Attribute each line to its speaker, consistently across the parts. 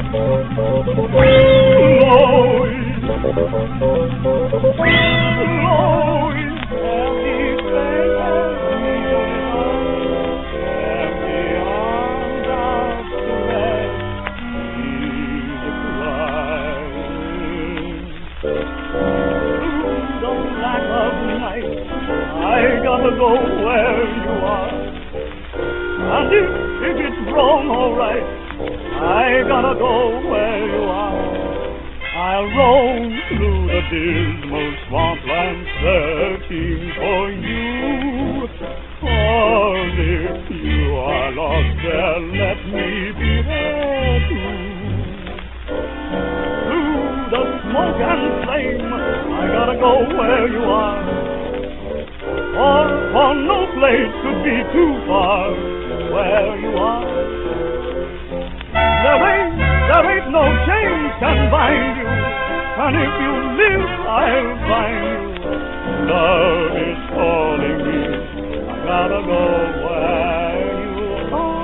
Speaker 1: I gotta go where you are. And if it's wrong or right, I gotta go where you are. I'll roam through the dismal swampland searching for you. For if you are lost there, let me be there too. Through the smoke and flame, I gotta go where you are. For no place could be too far where you are. There ain't no chains can bind you, and if you live, I'll find you. Love is calling me, I gotta go where you are.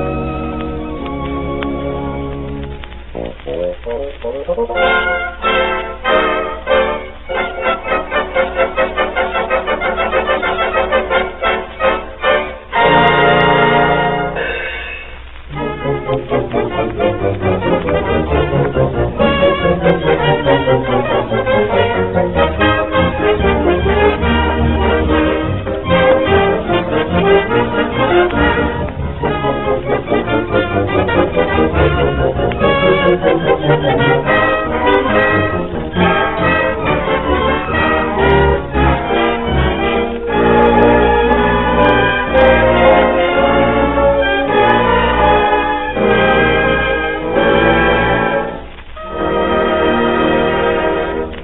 Speaker 2: Thank you.